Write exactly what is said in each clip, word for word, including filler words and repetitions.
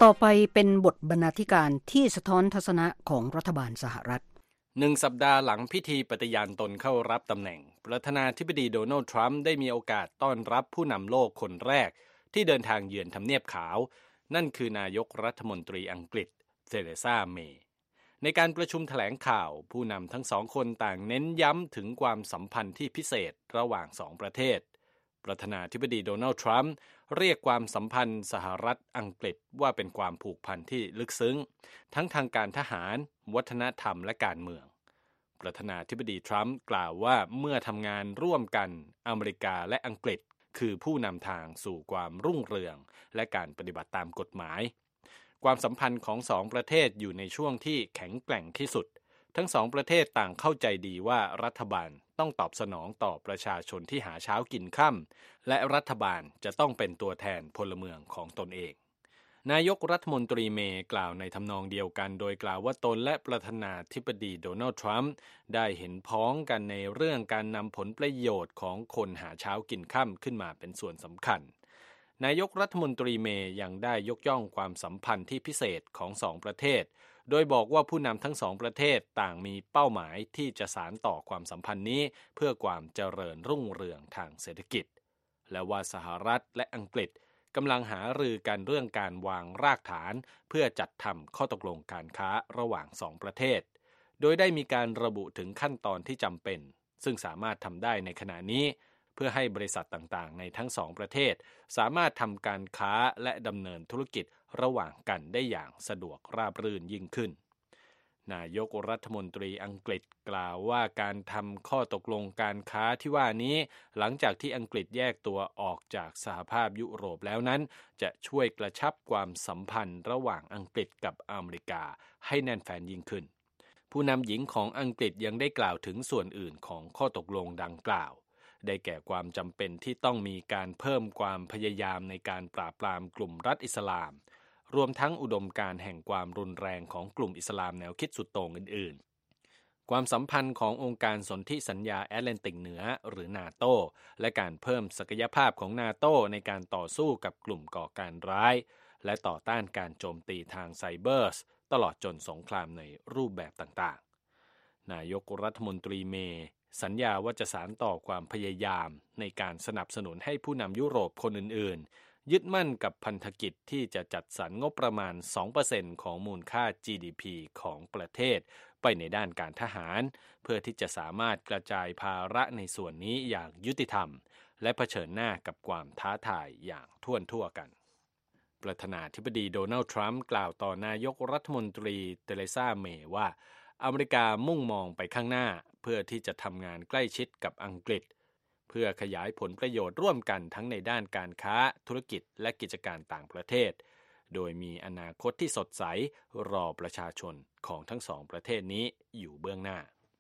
ต่อไปเป็นบทบรรณาธิการที่สะท้อนทัศนะของรัฐบาลสหรัฐหนึ่งสัปดาห์หลังพิธีปฏิญาณตนเข้ารับตำแหน่งประธานาธิบดีโดนัลด์ทรัมป์ได้มีโอกาสต้อนรับผู้นำโลกคนแรกที่เดินทางเยือนทำเนียบขาวนั่นคือนายกรัฐมนตรีอังกฤษเทเรซาเมย์ในการประชุมแถลงข่าวผู้นำทั้งสองคนต่างเน้นย้ำถึงความสัมพันธ์ที่พิเศษระหว่างสองประเทศประธานาธิบดีโดนัลด์ทรัมป์เรียกความสัมพันธ์สหรัฐอังกฤษว่าเป็นความผูกพันที่ลึกซึ้งทั้งทางการทหารวัฒนธรรมและการเมืองประธานาธิบดีทรัมป์กล่าวว่าเมื่อทำงานร่วมกันอเมริกาและอังกฤษคือผู้นำทางสู่ความรุ่งเรืองและการปฏิบัติตามกฎหมายความสัมพันธ์ของสองประเทศอยู่ในช่วงที่แข็งแกร่งที่สุดทั้งสองประเทศต่างเข้าใจดีว่ารัฐบาลต้องตอบสนองต่อประชาชนที่หาเช้ากินค่ำและรัฐบาลจะต้องเป็นตัวแทนพลเมืองของตนเองนายกรัฐมนตรีเมย์กล่าวในทำนองเดียวกันโดยกล่าวว่าตนและประธานาธิบดีโดนัลด์ทรัมป์ได้เห็นพ้องกันในเรื่องการนำผลประโยชน์ของคนหาเช้ากินค่ำขึ้นมาเป็นส่วนสำคัญนายกรัฐมนตรีเมย์ยังได้ยกย่องความสัมพันธ์ที่พิเศษของสองประเทศโดยบอกว่าผู้นำทั้งสองประเทศต่างมีเป้าหมายที่จะสานต่อความสัมพันธ์นี้เพื่อความเจริญรุ่งเรืองทางเศรษฐกิจและว่าสหรัฐและอังกฤษกำลังหารือกันเรื่องการวางรากฐานเพื่อจัดทำข้อตกลงการค้าระหว่างสองประเทศโดยได้มีการระบุถึงขั้นตอนที่จำเป็นซึ่งสามารถทำได้ในขณะนี้เพื่อให้บริษัทต่างๆในทั้งสองประเทศสามารถทำการค้าและดำเนินธุรกิจระหว่างกันได้อย่างสะดวกราบรื่นยิ่งขึ้นนายกรัฐมนตรีอังกฤษกล่าวว่าการทำข้อตกลงการค้าที่ว่านี้หลังจากที่อังกฤษแยกตัวออกจากสหภาพยุโรปแล้วนั้นจะช่วยกระชับความสัมพันธ์ระหว่างอังกฤษกับอเมริกาให้แน่นแฟ้นยิ่งขึ้นผู้นำหญิงของอังกฤษยังได้กล่าวถึงส่วนอื่นของข้อตกลงดังกล่าวได้แก่ความจำเป็นที่ต้องมีการเพิ่มความพยายามในการปราบปรามกลุ่มรัฐอิสลามรวมทั้งอุดมการณ์แห่งความรุนแรงของกลุ่มอิสลามแนวคิดสุดโต่งอื่นๆความสัมพันธ์ขององค์การสนธิสัญญาแอตแลนติกเหนือหรือนาโตและการเพิ่มศักยภาพของนาโตในการต่อสู้กับกลุ่มก่อการร้ายและต่อต้านการโจมตีทางไซเบอร์ตลอดจนสงครามในรูปแบบต่างๆนายกรัฐมนตรีเมย์สัญญาว่าจะสานต่อความพยายามในการสนับสนุนให้ผู้นำยุโรปคนอื่นๆยึดมั่นกับพันธกิจที่จะจัดสรรงบประมาณ สองเปอร์เซ็นต์ ของมูลค่า จี ดี พี ของประเทศไปในด้านการทหารเพื่อที่จะสามารถกระจายภาระในส่วนนี้อย่างยุติธรรมและเผชิญหน้ากับความท้าทายอย่างท่วนทั่วกันประธานาธิบดีโดนัลด์ทรัมป์กล่าวต่อนายกรัฐมนตรีเทเรซาเมย์ว่าอเมริกามุ่งมองไปข้างหน้าเพื่อที่จะทำงานใกล้ชิดกับอังกฤษเพื่อขยายผลประโยชน์ร่วมกันทั้งในด้านการค้าธุรกิจและกิจการต่างประเทศโดยมีอนาคตที่สดใสรอประชาชนของทั้งสองประเทศนี้อยู่เบื้องหน้า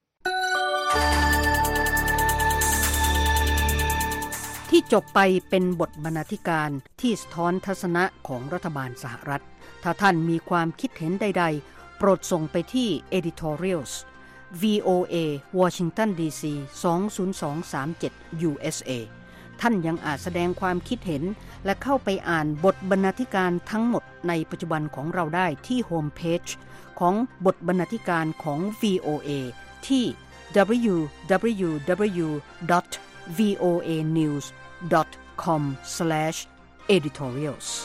ที่จบไปเป็นบทบรรณาธิการที่สะท้อนทัศนะของรัฐบาลสหรัฐถ้าท่านมีความคิดเห็นใดๆโปรดส่งไปที่ editorials วี โอ เอ Washington ดี ซี สอง ศูนย์ สอง สาม เจ็ด ยู เอส เอ ท่านยังอาจแสดงความคิดเห็นและเข้าไปอ่านบทบรรณาธิการทั้งหมดในปัจจุบันของเราได้ที่โฮมเพจของบทบรรณาธิการของ วี โอ เอ ที่ ดับเบิลยู ดับเบิลยู ดับเบิลยู ดอท วี โอ เอ นิวส์ ดอท คอม สแลช เอดิทอเรียลส์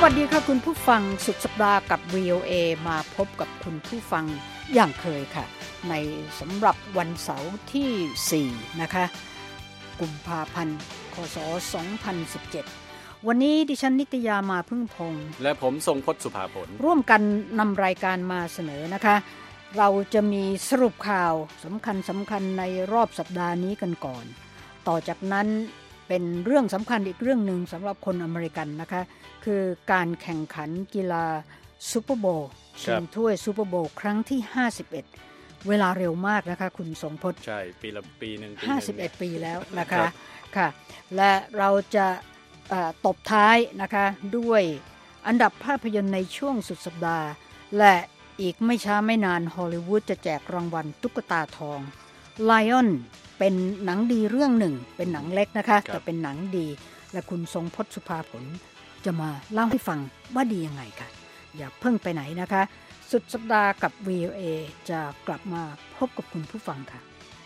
วัสดีค่ะคุณผู้ฟังสุดสัปดาห์กับ วี โอ เอ มาพบกับคุณผู้ฟังอย่างเคยค่ะในสำหรับวันเสาร์ที่สี่นะคะกุมภาพันธ์คศสองพันสิบเจ็ดวันนี้ดิฉันนิตยามาพึ่งพงษ์และผมทรงพจน์สุภาผลร่วมกันนำรายการมาเสนอนะคะเราจะมีสรุปข่าวสำคัญสำคัญในรอบสัปดาห์นี้กันก่อนต่อจากนั้นเป็นเรื่องสำคัญอีกเรื่องหนึ่งสำหรับคนอเมริกันนะคะคือการแข่งขันกีฬาซูเปอร์โบว์ชิงถ้วยซูเปอร์โบว์ครั้งที่ห้าสิบเอ็ดเวลาเร็วมากนะคะคุณทรงพจน์ใช่ปีละปีนึงห้าสิบเอ็ดปีแล้วนะคะค่ะและเราจะตบท้ายนะคะด้วยอันดับภาพยนตร์ในช่วงสุดสัปดาห์และอีกไม่ช้าไม่นานฮอลลีวูดจะแจกรางวัลตุ๊กตาทอง Lion เป็นหนังดีเรื่องหนึ่งเป็นหนังเล็กนะคะแต่เป็นหนังดีและคุณทรงพจน์สุภาผลจะมาเล่าให้ฟังว่าดียังไงค่ะอย่าเพิ่งไปไหนนะคะสุดสัปดาห์กับ วี โอ เอ จะกลับมาพบกับคุณผู้ฟังค่ะ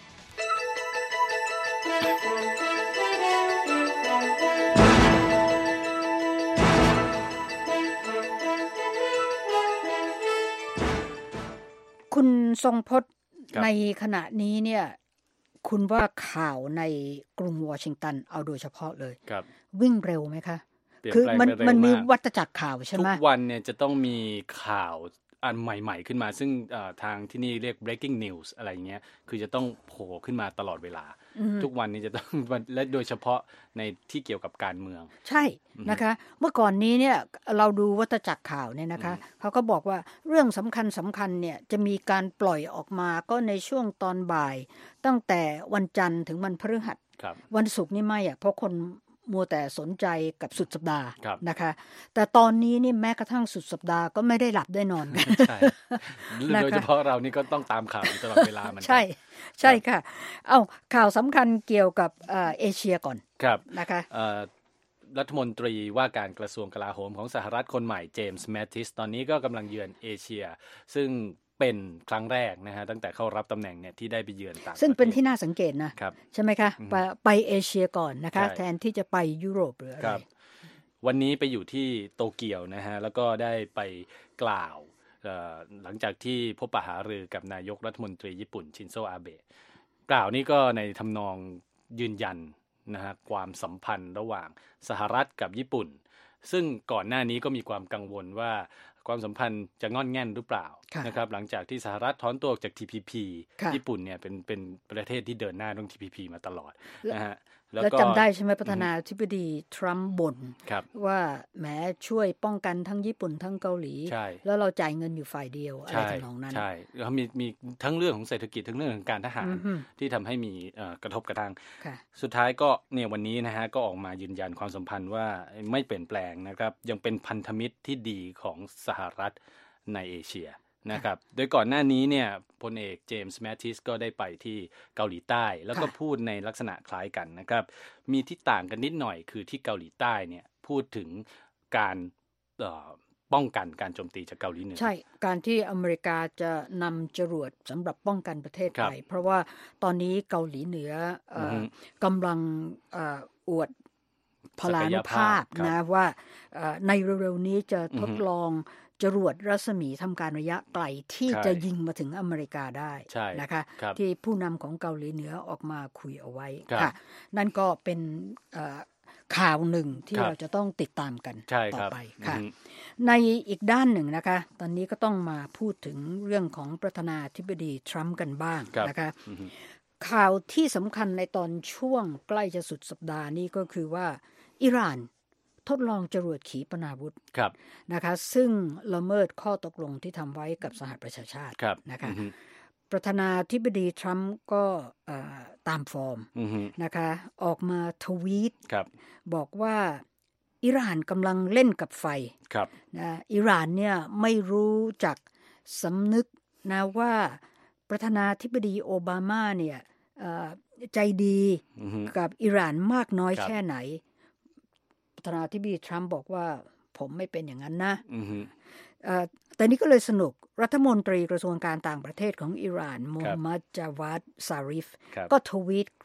คุณทรงพจน์ในขณะนี้เนี่ยคุณว่าข่าวในกรุงวอชิงตันเอาโดยเฉพาะเลยวิ่งเร็วไหมคะคือมันมันมีวัฏจักรข่าวใช่ไหมทุกวันเนี่ยจะต้องมีข่าวอันใหม่ๆขึ้นมาซึ่งทางที่นี่เรียก breaking news อะไรเงี้ยคือจะต้องโผล่ขึ้นมาตลอดเวลาทุกวันนี้จะต้องและโดยเฉพาะในที่เกี่ยวกับการเมืองใช่นะคะเมื่อก่อนนี้เนี่ยเราดูวัฏจักรข่าวเนี่ยนะคะเขาก็บอกว่าเรื่องสำคัญสำคัญเนี่ยจะมีการปล่อยออกมาก็ในช่วงตอนบ่ายตั้งแต่วันจันทร์ถึงวันพฤหัสวันศุกร์นี่ไม่อ่ะเพราะคนมัวแต่สนใจกับสุดสัปดาห์นะคะแต่ตอนนี้นี่แม้กระทั่งสุดสัปดาห์ก็ไม่ได้หลับได้นอนกันใช่โดยเฉพาะเรานี่ก็ต้องตามข่าวตลอดเวลามันใช่ใช่ค่ะเอ้าข่าวสำคัญเกี่ยวกับเอเชียก่อนนะคะรัฐมนตรีว่าการกระทรวงกลาโหมของสหรัฐคนใหม่เจมส์แมททิสตอนนี้ก็กำลังเยือนเอเชียซึ่งเป็นครั้งแรกนะฮะตั้งแต่เข้ารับตำแหน่งเนี่ยที่ได้ไปเยือนต่างประเทศซึ่งเป็นที่น่าสังเกตนะใช่ไหมคะไปไปเอเชียก่อนนะคะแทนที่จะไปยุโรปหรืออะไรวันนี้ไปอยู่ที่โตเกียวนะฮะแล้วก็ได้ไปกล่าวหลังจากที่พบปะหารือกับนายกรัฐมนตรีญี่ปุ่นชินโซอาเบะกล่าวนี้ก็ในทำนองยืนยันนะฮะความสัมพันธ์ระหว่างสหรัฐกับญี่ปุ่นซึ่งก่อนหน้านี้ก็มีความกังวลว่าความสัมพันธ์จะงอนแง่นหรือเปล่านะครับหลังจากที่สหรัฐถอนตัวจาก ที พี พี ญี่ปุ่นเนี่ยเป็นเป็นประเทศที่เดินหน้าเรื่อง ที พี พี มาตลอดนะฮะแล้วจำได้ใช่ไหมประธานาธิบดีทรัมป์บ่นว่าแหมช่วยป้องกันทั้งญี่ปุ่นทั้งเกาหลีแล้วเราจ่ายเงินอยู่ฝ่ายเดียวอะไรทำนองนั้นใช่แล้วมีมีทั้งเรื่องของเศรษฐกิจทั้งเรื่องของการทหารที่ทำให้มีกระทบกระทั่งสุดท้ายก็เนี่ยวันนี้นะฮะก็ออกมายืนยันความสัมพันธ์ว่าไม่เปลี่ยนแปลงนะครับยังเป็นพันธมิตรที่ดีของสหรัฐในเอเชียนะครับโดยก่อนหน้านี้เนี่ยพลเอกเจมส์แมททิสก็ได้ไปที่เกาหลีใต้แล้วก็พูดในลักษณะคล้ายกันนะครับมีที่ต่างกันนิดหน่อยคือที่เกาหลีใต้เนี่ยพูดถึงการป้องกันการโจมตีจากเกาหลีเหนือใช่การที่อเมริกาจะนำจรวดสำหรับป้องกันประเทศไทยเพราะว่าตอนนี้เกาหลีเหนือกำลังอวดพลานุภาพนะว่าในเร็วๆนี้จะทดลองจรวดรัศมีทำการระยะไกลที่จะยิงมาถึงอเมริกาได้นะคะที่ผู้นำของเกาหลีเหนือออกมาคุยเอาไว้ค่ะนั่นก็เป็นข่าวหนึ่งที่เราจะต้องติดตามกันต่อไปค่ะในอีกด้านหนึ่งนะคะตอนนี้ก็ต้องมาพูดถึงเรื่องของประธานาธิบดีทรัมป์กันบ้างนะคะข่าวที่สำคัญในตอนช่วงใกล้จะสุดสัปดาห์นี้ก็คือว่าอิหร่านทดลองจรวดขีปนาวุธนะคะซึ่งละเมิดข้อตกลงที่ทำไว้กับสหประชาชาตินะคะประธานาธิบดีทรัมป์ก็ตามฟอร์มนะคะออกมาทวีตบอกว่าอิหร่านกำลังเล่นกับไฟนะอิหร่านเนี่ยไม่รู้จักสำนึกนะว่าประธานาธิบดีโอบามาเนี่ยใจดีกับอิหร่านมากน้อยแค่ไหนประธานาธิบดีทรัมป์บอกว่าผมไม่เป็นอย่างนั้นนะแต่นี่ก็เลยสนุกรัฐมนตรีกระทรวงการต่างประเทศของอิหร่านโมฮัมหมัดจาวาดซาริฟก็ทวีต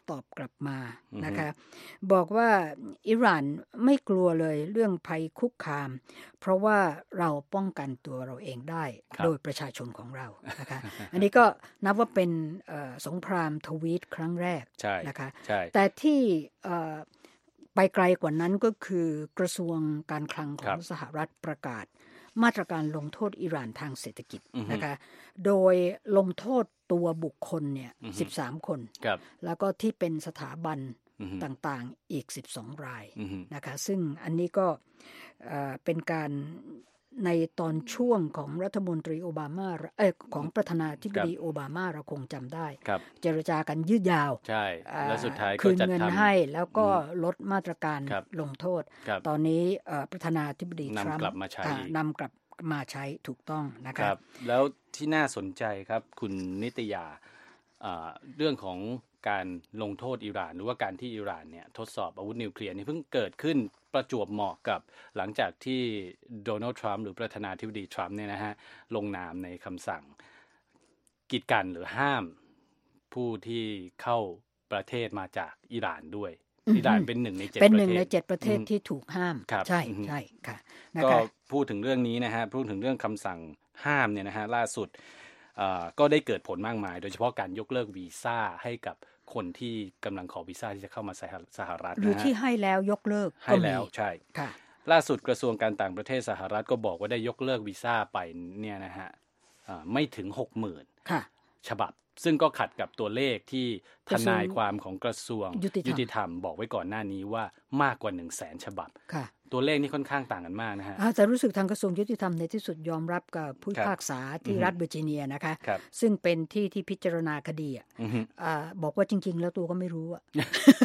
ตอบกลับมานะคะบอกว่าอิหร่านไม่กลัวเลยเรื่องภัยคุกคามเพราะว่าเราป้องกันตัวเราเองได้โดยประชาชนของเรานะคะ อันนี้ก็นับว่าเป็นสงครามทวีตครั้งแรกนะคะแต่ที่ไปไกลกว่านั้นก็คือกระทรวงการคลังของสหรัฐประกาศมาตรการลงโทษอิหร่านทางเศรษฐกิจนะคะโดยลงโทษตัวบุคคลเนี่ยสิบสามคนแล้วก็ที่เป็นสถาบันต่างๆอีกสิบสองรายนะคะซึ่งอันนี้ก็เป็นการในตอนช่วงของรัฐมนตรีโอบามาเอ่อของประธานาธิบดีโอบามาเราคงจำได้เจรจากันยืดยาวใช่แล้วสุดท้ายคืนเงินให้แล้วก็ลดมาตรการลงโทษตอนนี้ประธานาธิบดีทรัมป์นำกลับมาใช้ถูกต้องนะครับแล้วที่น่าสนใจครับคุณนิตยาเรื่องของการลงโทษอิหร่านหรือว่าการที่อิหร่านเนี่ยทดสอบอาวุธนิวเคลียร์นี่เพิ่งเกิดขึ้นประจวบเหมาะกับหลังจากที่โดนัลด์ทรัมป์หรือประธานาธิบดีทรัมป์เนี่ยนะฮะลงนามในคำสั่งกีดกันหรือห้ามผู้ที่เข้าประเทศมาจากอิหร่านด้วยอิหร่านเป็นหนึ่งในเจ็ดเป็นหนึ่งในเจ็ดประเทศที่ถูกห้ามใช่ใช่ค่ะก็พูดถึงเรื่องนี้นะฮะพูดถึงเรื่องคำสั่งห้ามเนี่ยนะฮะล่าสุดก็ได้เกิดผลมากมายโดยเฉพาะการยกเลิกวีซ่าให้กับคนที่กำลังขอวีซ่าที่จะเข้ามาสหรัฐหรือที่ให้แล้วยกเลิกให้แล้วใช่ค่ะล่าสุดกระทรวงการต่างประเทศสหรัฐก็บอกว่าได้ยกเลิกวีซ่าไปเนี่ยนะฮะไม่ถึง หกหมื่น ฉบับซึ่งก็ขัดกับตัวเลขที่ทนายความของกระทรวงยุติธรรมบอกไว้ก่อนหน้านี้ว่ามากกว่า หนึ่งแสน ฉบับตัวเลขนี่ค่อนข้างต่างกันมากนะฮะแต่รู้สึกทางกระทรวงยุติธรรมในที่สุดยอมรับกับผู้พิพากษาที่รัฐเวอร์จิเนียนะคะซึ่งเป็นที่ที่พิจารณาคดีอ่ะบอกว่าจริงๆแล้วตัวก็ไม่รู้อ่ะ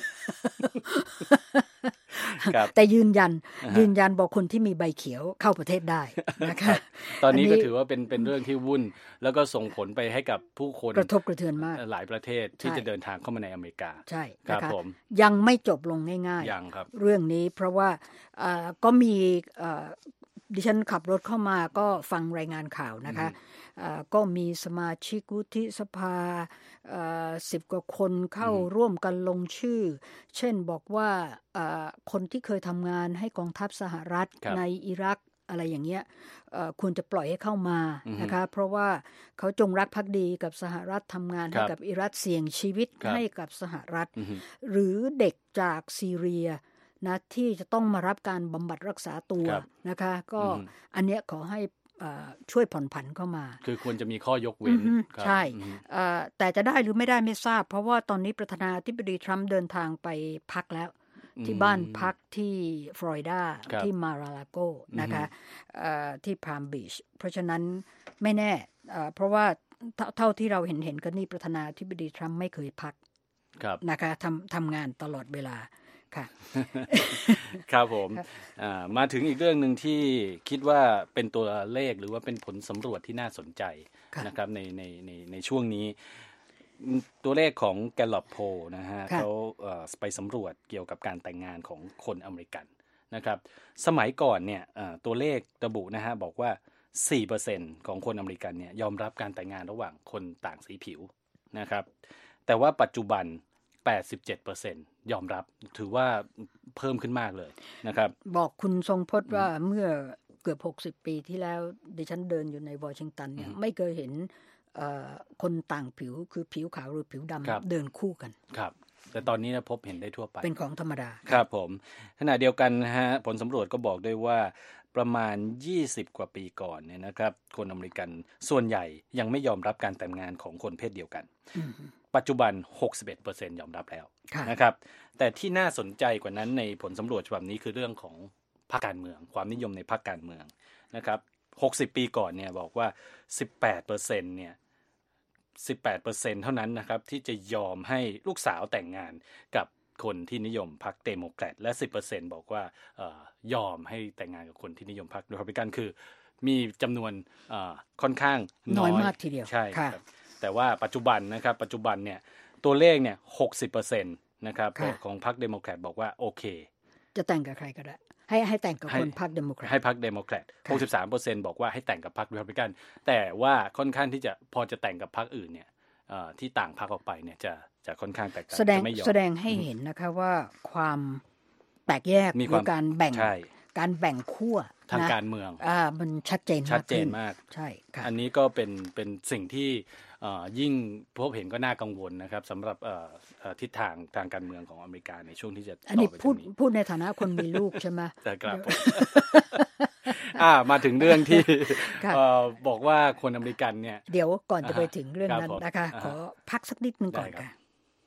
แต่ยืนยันยืนยันบอกคนที่มีใบเขียวเข้าประเทศได้นะคะตอนนี้ก็ถือว่าเป็นเป็นเรื่องที่วุ่นแล้วก็ส่งผลไปให้กับผู้คนกระทบกระเทือนมากหลายประเทศที่จะเดินทางเข้ามาในอเมริกาใช่ครับผมยังไม่จบลงง่ายๆยังครับเรื่องนี้เพราะว่าก็มีดิฉันขับรถเข้ามาก็ฟังรายงานข่าวนะคะก็มีสมาชิกวุฒิสภาสิบกว่าคนเข้าร่วมกันลงชื่อเช่นบอกว่าคนที่เคยทำงานให้กองทัพสหรัฐในอิรักอะไรอย่างเงี้ยควรจะปล่อยให้เข้ามานะคะเพราะว่าเขาจงรักภักดีกับสหรัฐทำงานให้กับอิรักเสี่ยงชีวิตให้กับสหรัฐหรือเด็กจากซีเรียนะที่จะต้องมารับการบำบัดรักษาตัวนะคะก็อันเนี้ยขอให้ช่วยผ่อนผันเข้ามาคือควรจะมีข้อยกเว้นใช่แต่จะได้หรือไม่ได้ไม่ทราบเพราะว่าตอนนี้ประธานาธิบดีทรัมป์เดินทางไปพักแล้วที่บ้านพักที่ฟลอริดาที่มาราลาโกนะคะที่พามบีชเพราะฉะนั้นไม่แน่เพราะว่าเท่าที่เราเห็นเห็นกันนี่ประธานาธิบดีทรัมป์ไม่เคยพักนะคะทำทำงานตลอดเวลาค่ะครับผมมาถึงอีกเรื่องหนึ่งที่คิดว่าเป็นตัวเลขหรือว่าเป็นผลสำรวจที่น่าสนใจนะครับในในในในช่วงนี้ตัวเลขของ Gallup Poll นะฮะเขาไปสำรวจเกี่ยวกับการแต่งงานของคนอเมริกันนะครับสมัยก่อนเนี่ยตัวเลขระบุนะฮะบอกว่า สี่เปอร์เซ็นต์ ของคนอเมริกันเนี่ยยอมรับการแต่งงานระหว่างคนต่างสีผิวนะครับแต่ว่าปัจจุบันแปดสิบเจ็ดเปอร์เซ็นต์ ยอมรับถือว่าเพิ่มขึ้นมากเลยนะครับบอกคุณทรงพจน์ว่าเมื่อเกือบหกสิบปีที่แล้วดิฉันเดินอยู่ในวอชิงตันเนี่ยไม่เคยเห็นคนต่างผิวคือผิวขาวหรือผิวดำเดินคู่กันครับแต่ตอนนี้นะพบเห็นได้ทั่วไปเป็นของธรรมดาครับผมขณะเดียวกันนะฮะผลสำรวจก็บอกด้วยว่าประมาณยี่สิบกว่าปีก่อนเนี่ยนะครับคนอเมริกันส่วนใหญ่ยังไม่ยอมรับการแต่งงานของคนเพศเดียวกันปัจจุบัน หกสิบเอ็ดเปอร์เซ็นต์ ยอมรับแล้วนะครับแต่ที่น่าสนใจกว่านั้นในผลสำรวจฉบับนี้คือเรื่องของพรรคการเมืองความนิยมในพรรคการเมืองนะครับหกสิบปีก่อนเนี่ยบอกว่า สิบแปดเปอร์เซ็นต์ เนี่ย สิบแปดเปอร์เซ็นต์ เท่านั้นนะครับที่จะยอมให้ลูกสาวแต่งงานกับคนที่นิยมพรรคเดโมแครตและ สิบเปอร์เซ็นต์ บอกว่าเอ่อยอมให้แต่งงานกับคนที่นิยมพรรครีพับลิกันคือมีจำนวนเอ่อค่อนข้างน้อยมากทีเดียวใช่ครับแต่ว่าปัจจุบันนะครับปัจจุบันเนี่ยตัวเลขเนี่ย หกสิบเปอร์เซ็นต์ นะครับของพรรคเดโมแครตบอกว่าโอเคจะแต่งกับใครก็ได้ให้ให้แต่งกับคนพรรคเดโมแครตให้พรรคเดโมแครต หกสิบสามเปอร์เซ็นต์ บอกว่าให้แต่งกับพรรครีพับลิกันแต่ว่าค่อนข้างที่จะพอจะแต่งกับพรรคอื่นเนี่ยที่ต่างพรรคออกไปเนี่ยจะจะค่อนข้างแตกต่างแสดงจะไม่ยอมแสดงให้เห็นนะคะว่าความแตกแยกหรือการแบ่งการแบ่งขั้วทางการเมืองอ่ามันชัดเจนมากชัดเจนมากใช่ค่ะอันนี้ก็เป็นเป็นสิ่งที่ยิ่งพบเห็นก็น่ากังวลนะครับสำหรับทิศทางทางการเมืองของอเมริกาในช่วงที่จะอันนี้พูดพูดในฐานะคนมีลูกใช่ไหมแต่ครับอ่ามาถึงเรื่องที่บอกว่าคนอเมริกันเนี่ยเดี๋ยวก่อนจะไปถึงเรื่องนั้นนะคะขอพักสักนิดนึงก่อนค่ะ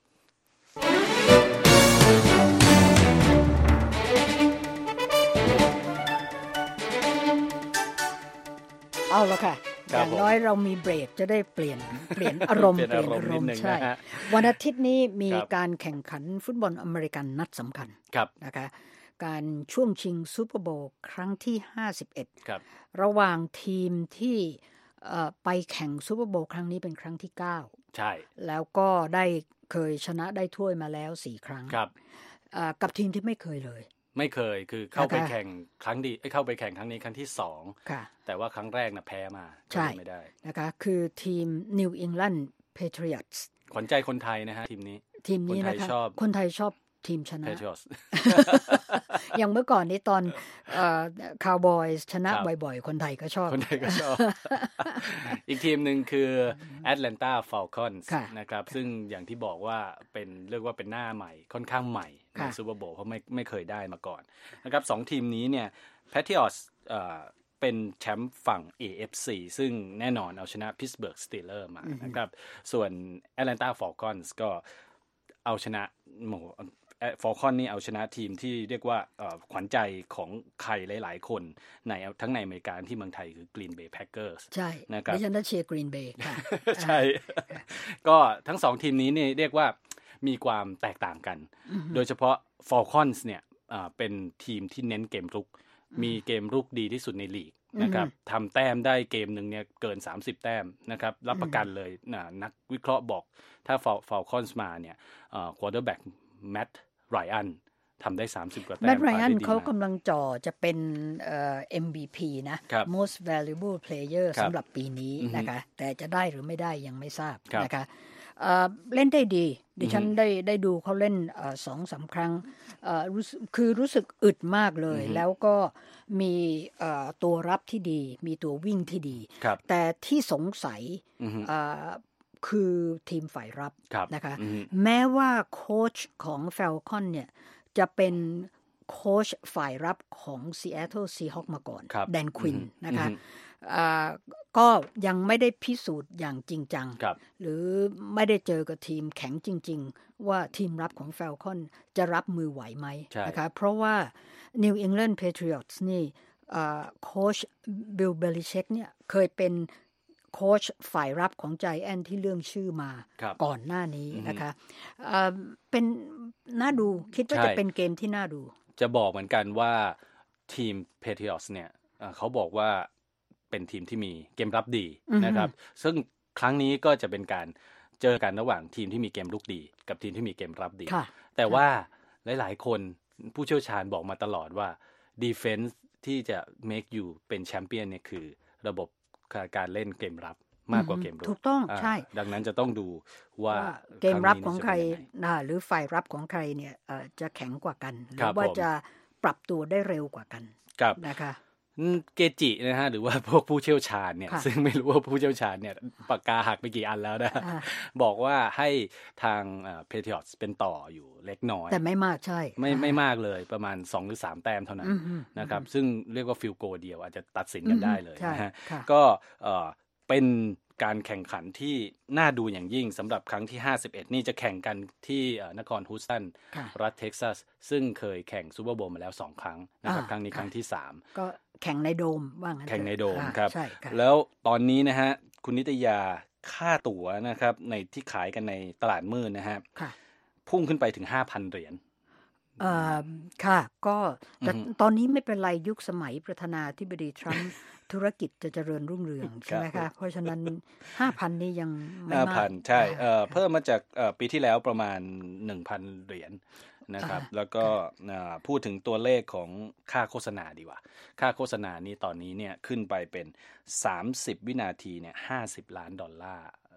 เอาละค่ะอย่างน้อยเรามีเบรกจะได้เปลี่ยนเปลี่ยนอารมณ์เปลี่ยนอารมณ์ใช่วันอาทิตย์นี้มีการแข่งขันฟุตบอลอเมริกันนัดสำคัญนะคะการช่วงชิงซูเปอร์โบว์ครั้งที่ห้าสิบเอ็ดระหว่างทีมที่ไปแข่งซูเปอร์โบว์ครั้งนี้เป็นครั้งที่เก้าใช่แล้วก็ได้เคยชนะได้ถ้วยมาแล้วสี่ครั้งกับทีมที่ไม่เคยเลยไม่เคยคือเข้าไปแข่งครั้งดีเข้าไปแข่งครั้งนี้ครั้งที่สองแต่ว่าครั้งแรกน่ะแพ้มาใช่ไม่ได้นะคะคือทีม New England Patriots ขวัญใจคนไทยนะฮะทีมนี้ทีมนี้นะคะคนไทยชอบทีมชนะ Patriots อย่างเมื่อก่อนนี้ตอนคาวบอยส์ชนะบ่อยๆคนไทยก็ชอบคนไทยก็ชอบ อีกทีมหนึ่งคือ Atlanta Falcons นะครับซึ่งอย่างที่บอกว่าเป็นเรียกว่าเป็นหน้าใหม่ค่อนข้างใหม่ในซูเปอร์โบว์เพราะไม่ไม่เคยได้มาก่อนนะครับสองทีมนี้เนี่ย Patriots เป็นแชมป์ฝั่ง เอ เอฟ ซี ซึ่งแน่นอนเอาชนะ Pittsburgh Steelers มานะครับส่วน Atlanta Falcons ก็เอาชนะโมฟอลคอนนี่เอาชนะทีมที่เรียกว่าขวัญใจของใครหลายๆคนในทั้งในอเมริกาที่เมืองไทยคือ Green Bay Packers ใช่นะครับดิฉันเชียร์ Green Bay ค่ะใช่ก็ทั้งสองทีมนี้นี่เรียกว่ามีความแตกต่างกันโดยเฉพาะ Falcons เนี่ยเป็นทีมที่เน้นเกมรุกมีเกมรุกดีที่สุดในลีกนะครับทำแต้มได้เกมหนึ่งเนี่ยเกินสามสิบแต้มนะครับรับประกันเลยนักวิเคราะห์บอกถ้า Falcons มาเนี่ย quarterback Mattไรอันทำได้สามสิบกว่าแต้มแมตต์ไรอันเขากำลังจ่อจะเป็นเอ่อ เอ็ม วี พี นะ Most Valuable Player สำหรับปีนี้นะคะแต่จะได้หรือไม่ได้ยังไม่ทราบนะคะเอ่อเล่นได้ดีดิฉันได้ได้ดูเขาเล่นเอ่อ สองสาม ครั้งเอ่อรู้คือรู้สึกอึดมากเลยแล้วก็มีเอ่อตัวรับที่ดีมีตัววิ่งที่ดีแต่ที่สงสัยเอ่อคือทีมฝ่ายรับนะคะแม้ว่าโค้ชของ Falcon เนี่ยจะเป็นโค้ชฝ่ายรับของ Seattle Seahawks มาก่อนแดนควินนะคะก็ยังไม่ได้พิสูจน์อย่างจริงจังหรือไม่ได้เจอกับทีมแข็งจริงๆว่าทีมรับของ Falcon จะรับมือไหวไหมนะคะเพราะว่า New England Patriots นี่โค้ช Bill Belichick เนี่ยเคยเป็นโค้ชฝ่ายรับของใจแอนที่เรื่องชื่อมาก่อนหน้านี้นะคะเป็นน่าดูคิดว่าจะเป็นเกมที่น่าดูจะบอกเหมือนกันว่าทีม Patriots เนี่ยเขาบอกว่าเป็นทีมที่มีเกมรับดีนะครับซึ่งครั้งนี้ก็จะเป็นการเจอกันระหว่างทีมที่มีเกมลุกดีกับทีมที่มีเกมรับดีแต่ว่าหลายๆคนผู้เชี่ยวชาญบอกมาตลอดว่า defense ที่จะ make you เป็นแชมเปี้ยนเนี่ยคือระบบการเล่นเกมรับมากกว่าเกมรุกถูกต้องใช่ดังนั้นจะต้องดูว่าเกมรับของใครหรือฝ่ายรับของใครเนี่ยจะแข็งกว่ากันหรือว่าจะปรับตัวได้เร็วกว่ากันนะคะเกจินะฮะหรือว่าพวกผู้เชี่ยวชาญเนี่ยซึ่งไม่รู้ว่าผู้เชี่ยวชาญเนี่ยปากกาหักไปกี่อันแล้วนะบอกว่าให้ทางเพเทียร์สเป็นต่ออยู่เล็กน้อยแต่ไม่มากใช่ไม่ไม่มากเลยประมาณสองหรือสามแต้มเท่านั้นนะครับซึ่งเรียกว่าฟิลโกเดียวอาจจะตัดสินกันได้เลยนะฮะก็เป็นการแข่งขันที่น่าดูอย่างยิ่งสำหรับครั้งที่ห้าสิบเอ็ดนี่จะแข่งกันที่นครฮูสตันรัฐเท็กซัสซึ่งเคยแข่งซูเปอร์โบว์มาแล้วสองครั้งนะครับครั้งนี้ครั้งที่สามก็แข่งในโดมว่างั้นแข่งในโดมครับแล้วตอนนี้นะฮะคุณนิตยาค่าตั๋วนะครับในที่ขายกันในตลาดมืดนะฮะพุ่งขึ้นไปถึง ห้าพัน เหรียญอ่าค่ะก็แต่ตอนนี้ไม่เป็นไรยุคสมัยประธานาธิบดีทรัมป์ธุรกิจจะเจริญรุ่งเรืองใช่ไหมคะเพราะฉะนั้น ห้าพัน นี่ยังไม่มากห้าพัน ใช่เอ่อเพิ่มมาจากปีที่แล้วประมาณ หนึ่งพัน เหรียญนะครับแล้วก็พูดถึงตัวเลขของค่าโฆษณาดีกว่าค่าโฆษณานี้ตอนนี้เนี่ยขึ้นไปเป็นสามสิบวินาทีเนี่ยห้าสิบล้านดอลลาร์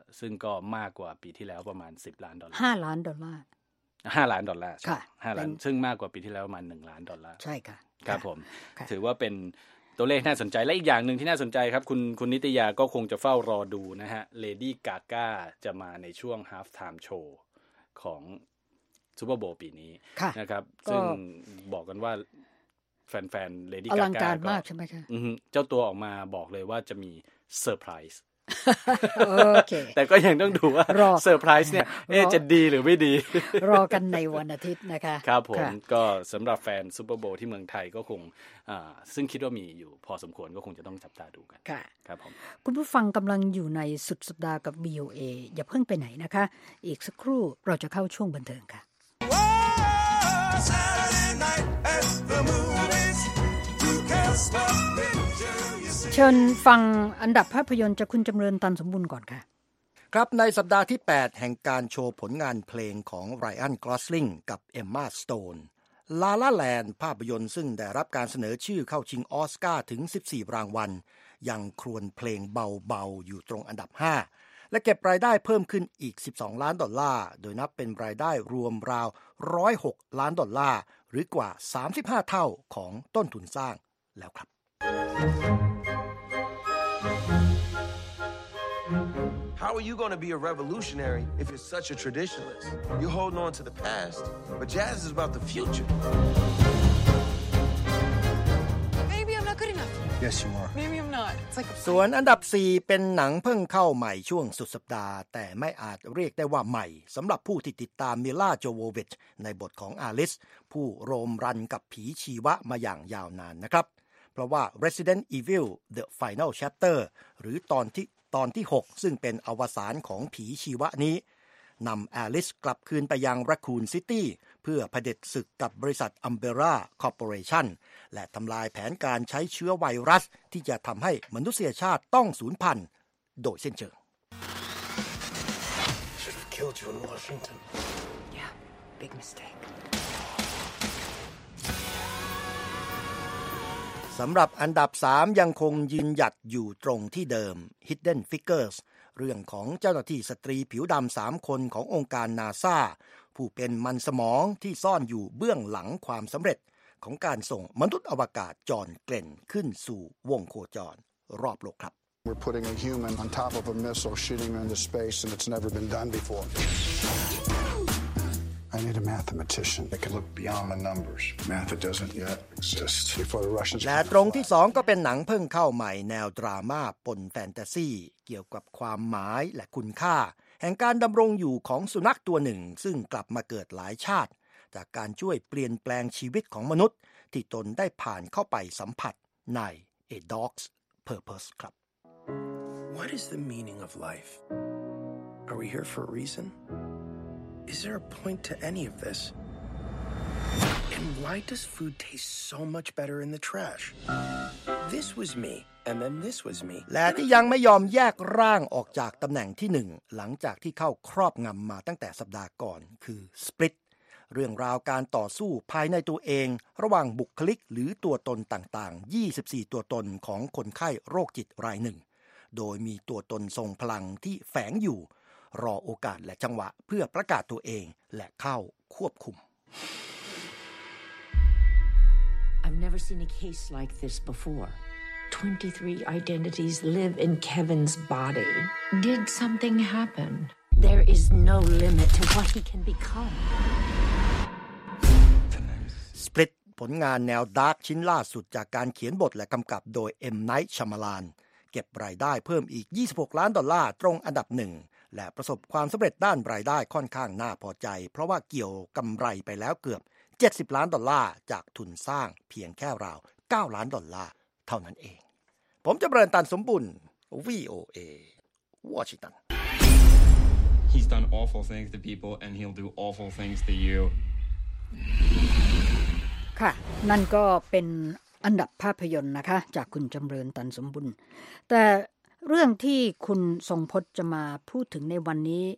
ซึ่งก็มากกว่าปีที่แล้วประมาณสิบล้านดอลลาร์ห้าล้านดอลลาร์ห้าล้านดอลลาร์ค่ะห้าล้านซึ่งมากกว่าปีที่แล้วประมาณหนึ่งล้านดอลลาร์ใช่ค่ะครับผมถือว่าเป็นตัวเลขน่าสนใจและอีกอย่างหนึ่งที่น่าสนใจครับคุณคุณนิตยาก็คงจะเฝ้ารอดูนะฮะ Lady Gaga จะมาในช่วง Half Time Show ของซูเปอร์โบว์ปีนี้นะครับซึ่งบอกกันว่าแฟนๆ Lady Gaga อลังการมากใช่ไหมคะเจ้าตัวออกมาบอกเลยว่าจะมีเซอร์ไพรส์แต่ก็ยังต้องดูว่าเซอร์ไพรส์เนี่ยจะดีหรือไม่ดีรอกันในวันอาทิตย์นะคะครับผมก็สำหรับแฟนซูเปอร์โบว์ที่เมืองไทยก็คงซึ่งคิดว่ามีอยู่พอสมควรก็คงจะต้องจับตาดูกันครับผมคุณผู้ฟังกำลังอยู่ในสุดสัปดาห์กับ วี โอ เอ อย่าเพิ่งไปไหนนะคะอีกสักครู่เราจะเข้าช่วงบันเทิงค่ะเชิญฟังอันดับภาพยนตร์จากคุณจำเริญตันสมบูรณ์ก่อนค่ะครับในสัปดาห์ที่แปดแห่งการโชว์ผลงานเพลงของไรอัน กลอสลิงกับเอมม่า สโตน ลาลาแลนด์ภาพยนตร์ซึ่งได้รับการเสนอชื่อเข้าชิงออสการ์ถึงสิบสี่รางวัลยังครวญเพลงเบาๆอยู่ตรงอันดับห้าและเก็บรายได้เพิ่มขึ้นอีกสิบสองล้านดอลลาร์โดยนับเป็นรายได้รวมราวหนึ่งร้อยหกล้านดอลลาร์หรือกว่าสามสิบห้าเท่าของต้นทุนสร้างแล้วครับ How are you going to be a revolutionary if you're such a traditionalist? You're holding on to the past, but jazz is about the future. Maybe I'm not good enough. Yes, you are. Maybe I'm not. It's like ส่วนอันดับสี่เป็นหนังเพิ่งเข้าใหม่ช่วงสุดสัปดาห์แต่ไม่อาจเรียกได้ว่าใหม่สำหรับผู้ที่ติดตามมิล่า โจโววิชในบทของอาลิสผู้โรมรันกับผีชีวะมาอย่างยาวนานนะครับเพราะว่า Resident Evil The Final Chapter หรือตอนที่ตอนที่หกซึ่งเป็นอวสานของผีชีวะนี้นำแอลิสกลับคืนไปยังแรคคูนซิตี้เพื่อเผด็จศึกกับบริษัท Umbrella Corporation และทำลายแผนการใช้เชื้อไวรัสที่จะทำให้มนุษยชาติต้องสูญพันธุ์โดยสิ้นเชิง Should have killed you in Washington. Yeah, big mistake. สำหรับอันดับสามยังคงยืนหยัดอยู่ตรงที่เดิม Hidden Figures เรื่องของเจ้าหน้าที่สตรีผิวดำสามคนขององค์การนาซาผู้เป็นมันสมองที่ซ่อนอยู่เบื้องหลังความสำเร็จของการส่งมนุษย์อวกาศจอห์น เกลนขึ้นสู่วงโคจรรอบโลกครับ We're putting a human on top of a missile shooting him into space and it's never been done before.I need a mathematician that can look beyond the numbers. Math that doesn't yet exist before the Russians. และตรงที่สองก็เป็นหนังเพิ่งเข้าใหม่แนวดราม่าปนแฟนตาซีเกี่ยวกับความหมายและคุณค่าแห่งการดำรงอยู่ของสุนัขตัวหนึ่งซึ่งกลับมาเกิดหลายชาติจากการช่วยเปลี่ยนแปลงชีวิตของมนุษย์ที่ตนได้ผ่านเข้าไปสัมผัสใน A Dog's Purpose ครับ What is the meaning of life? Are we here for a reason?Is there a point to any of this? And why does food taste so much better in the trash? This was me, and then this was me. และที่ยังไม่ยอมแยกร่างออกจากตำแหน่งที่หนึ่งหลังจากที่เข้าครอบงำมาตั้งแต่สัปดาห์ก่อนคือ Split เรื่องราวการต่อสู้ภายในตัวเองระหว่างบุคลิกหรือตัวตนต่างๆยี่สิบสี่ตัวตนของคนไข้โรคจิตรายหนึ่งโดยมีตัวตนทรงพลังที่แฝงอยู่รอโอกาสและจังหวะเพื่อประกาศตัวเองและเข้าควบคุม I've never seen a case like this before. twenty-three identities live in Kevin's body. Did something happen? There is no limit to what he can become. Split ผลงานแนวดาร์กชิ้นล่าสุดจากการเขียนบทและกำกับโดย M. Night Shyamalan เก็บรายได้เพิ่มอีกยี่สิบหกล้านดอลลาร์ตรงอันดับหนึ่งและประสบความสำเร็จด้านรายได้ค่อนข้างน่าพอใจเพราะว่าเกี่ยวกำไรไปแล้วเกือบเจ็ดสิบล้านดอลลาร์จากทุนสร้างเพียงแค่ราวเก้าล้านดอลลาร์เท่านั้นเองผมจะเบริญตันสมบุญ วี โอ เอ Washington He's done awful things to people and he'll do awful things to you ค่ะนั่นก็เป็นอันดับภาพยนตร์นะคะจากคุณจำเริญตันสมบุญแต่เรื่องที่คุณทรงพจน์จะมาพูดถึงในวันนี้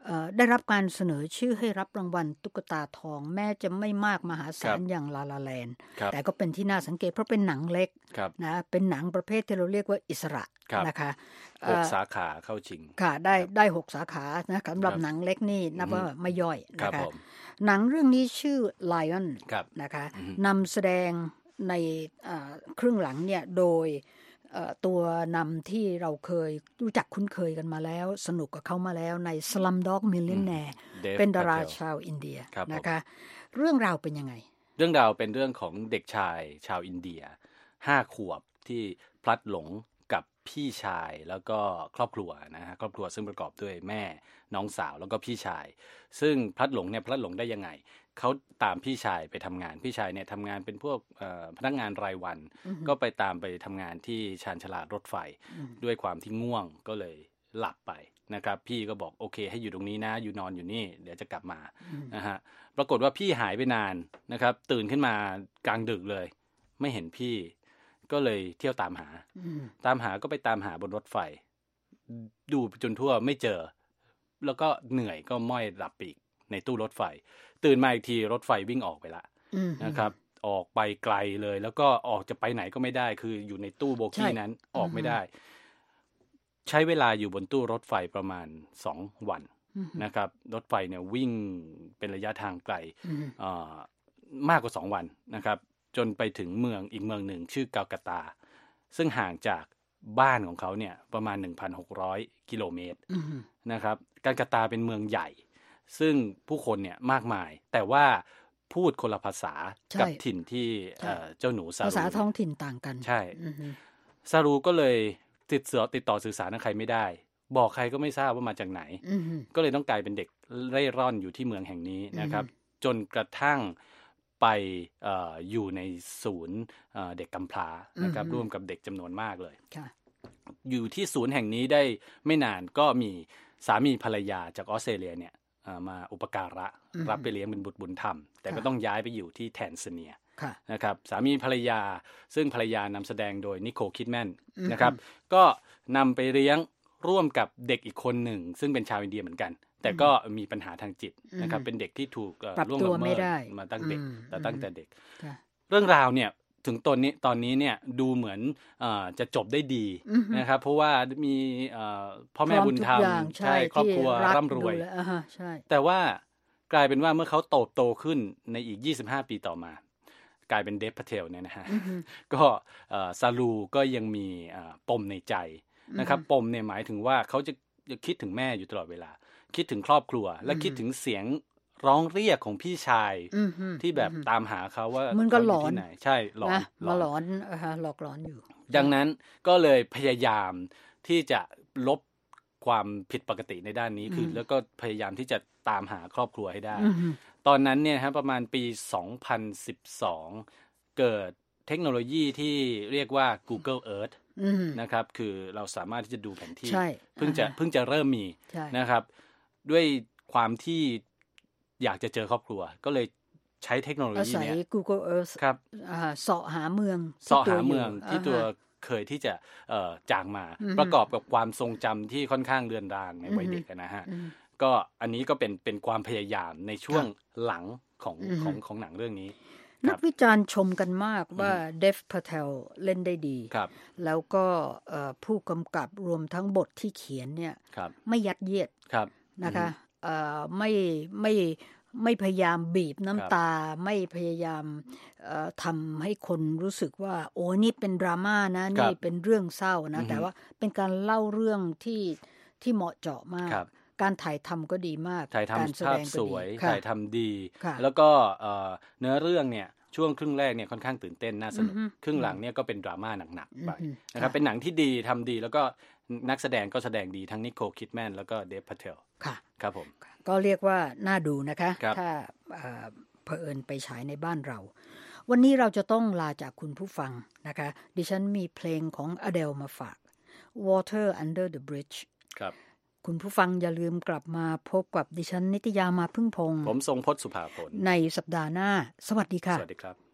ได้รับการเสนอชื่อให้รับรางวัลตุ๊กตาทองแม้จะไม่มากมหาศาลอย่างลาลาแลนด์แต่ก็เป็นที่น่าสังเกตเพราะเป็นหนังเล็กนะเป็นหนังประเภทที่เราเรียกว่าอิสระนะคะหกสาขาเข้าชิงค่ะได้ได้หกสาขานะสำหรับหนังเล็กนี่นับว่าไม่ย่อยนะคะหนังเรื่องนี้ชื่อ Lion นะคะนำแสดงในครึ่งหลังเนี่ยโดยตัวนำที่เราเคยรู้จักคุ้นเคยกันมาแล้วสนุกกับเขามาแล้วใน Slumdog Millionaire เป็นดาราชาวอินเดียนะคะเรื่องราวเป็นยังไงเรื่องราวเป็นเรื่องของเด็กชายชาวอินเดียห้าขวบที่พลัดหลงกับพี่ชายแล้วก็ครอบครัวนะฮะครอบครัวซึ่งประกอบด้วยแม่น้องสาวแล้วก็พี่ชายซึ่งพลัดหลงเนี่ยพลัดหลงได้ยังไงเขาตามพี่ชายไปทำงานพี่ชายเนี่ยทำงานเป็นพวกพนักงานรายวันก็ไปตามไปทำงานที่ชานชาลารถไฟด้วยความที่ง่วงก็เลยหลับไปนะครับพี่ก็บอกโอเคให้อยู่ตรงนี้นะอยู่นอนอยู่นี่เดี๋ยวจะกลับมานะฮะปรากฏว่าพี่หายไปนานนะครับตื่นขึ้นมากลางดึกเลยไม่เห็นพี่ก็เลยเที่ยวตามหาตามหาก็ไปตามหาบนรถไฟดูจนทั่วไม่เจอแล้วก็เหนื่อยก็ม้อยหลับอีกในตู้รถไฟตื่นมาอีกทีรถไฟวิ่งออกไปละนะครับออกไปไกลเลยแล้วก็ออกจะไปไหนก็ไม่ได้คืออยู่ในตู้โบกี้นั้นออกไม่ได้ใช้เวลาอยู่บนตู้รถไฟประมาณสองวันนะครับรถไฟเนี่ยวิ่งเป็นระยะทางไกลมากกว่าสองวันนะครับจนไปถึงเมืองอีกเมืองหนึ่งชื่อกัลกัตตาซึ่งห่างจากบ้านของเขาเนี่ยประมาณ หนึ่งพันหกร้อย กิโลเมตรนะครับกัลกัตตาเป็นเมืองใหญ่ซึ่งผู้คนเนี่ยมากมายแต่ว่าพูดคนละภาษากับถิ่นที่เจ้าหนูซารูภาษาท้องถิ่นต่างกันใช่ซารูก็เลยติดเสือติดต่อสื่อสารกับใครไม่ได้บอกใครก็ไม่ทราบว่ามาจากไหนก็เลยต้องกลายเป็นเด็กเร่ร่อนอยู่ที่เมืองแห่งนี้นะครับจนกระทั่งไป อ, อยู่ในศูนย์เด็กกำพร้านะครับร่วมกับเด็กจำนวนมากเลยอยู่ที่ศูนย์แห่งนี้ได้ไม่นานก็มีสามีภรรยาจากออสเตรเลียเนี่ยมาอุปการะรับไปเลี้ยงเป็นบุตรบุญธรรมแต่ก็ต้องย้ายไปอยู่ที่แทนซาเนียนะครับสามีภรรยาซึ่งภรรยานำแสดงโดยนิโคล คิดแมนนะครับก็นำไปเลี้ยงร่วมกับเด็กอีกคนหนึ่งซึ่งเป็นชาวอินเดียเหมือนกันแต่ก็มีปัญหาทางจิตนะครับเป็นเด็กที่ถูกล่วงละเมิดมาตั้งเด็กแต่ตั้งแต่เด็กเรื่องราวเนี่ยถึงตอนนี้ตอนนี้เนี่ยดูเหมือนจะจบได้ดีนะครับเพราะว่ามีพ่อแม่บุญธรรมใช่ครอบครัวร่ำรวยแต่ว่ากลายเป็นว่าเมื่อเขาโตโตขึ้นในอีกยี่สิบห้าปีต่อมากลายเป็นเดฟพาเทลเนี่ยนะฮะก็ซาลูก็ยังมีปมในใจนะครับปมเนี่ยหมายถึงว่าเขาจะคิดถึงแม่อยู่ตลอดเวลาคิดถึงครอบครัวและคิดถึงเสียงร้องเรียกของพี่ชายที่แบบตามหาเขาว่ามันก็หลอนที่ไหนใช่หลอนมาหลอนหลอกหลอนอยู่ดังนั้นก็เลยพยายามที่จะลบความผิดปกติในด้านนี้คือแล้วก็พยายามที่จะตามหาครอบครัวให้ได้ตอนนั้นเนี่ยฮะประมาณปีสองพันสิบสองเกิดเทคโนโลยีที่เรียกว่า Google Earth นะครับคือเราสามารถที่จะดูแผนที่เพิ่งจะเพิ่งจะเริ่มมีนะครับด้วยความที่อยากจะเจอครอบครัวก็เลยใช้เทคโนโลยีนี้ Google Earth ครับเสาะหาเมืองเสาะหาเมืองที่ตัวเคยที่จะจางมาประกอบกับความทรงจำที่ค่อนข้างเลือนรางในวัยเด็กนะฮะก็อันนี้ก็เป็นเป็นความพยายามในช่วงหลังของของของหนังเรื่องนี้นักวิจารณ์ชมกันมากว่าเดฟพาเทลเล่นได้ดีแล้วก็ผู้กำกับรวมทั้งบทที่เขียนเนี่ยไม่ยัดเยียดนะคะไม่ไม่ไม่พยายามบีบน้ำตาไม่พยายามทำให้คนรู้สึกว่าโอ้นี่เป็นดราม่านะนี่เป็นเรื่องเศร้านะแต่ว่าเป็นการเล่าเรื่องที่ที่เหมาะเจาะมากการถ่ายทำก็ดีมากถ่ายทำภาพสวยถ่ายทำดีแล้วก็เนื้อเรื่องเนี่ยช่วงครึ่งแรกเนี่ยค่อนข้างตื่นเต้นน่าสนุกครึ่งหลังเนี่ยก็เป็นดราม่าหนักๆไปนะครับเป็นหนังที่ดีทำดีแล้วก็นักแสดงก็แสดงดีทั้งนิโคล คิดแมนแล้วก็เดฟพาเทลค่ะครับผมก็เรียกว่าน่าดูนะคะถ้าเผอิญไปฉายในบ้านเราวันนี้เราจะต้องลาจากคุณผู้ฟังนะคะดิฉันมีเพลงของ Adele มาฝาก Water Under the Bridge ครับคุณผู้ฟังอย่าลืมกลับมาพบกับดิฉันนิตยามาพึ่งพงษ์ผมทรงพจน์สุภาพลในสัปดาห์หน้าสวัสดีค่ะสวัสดีครับ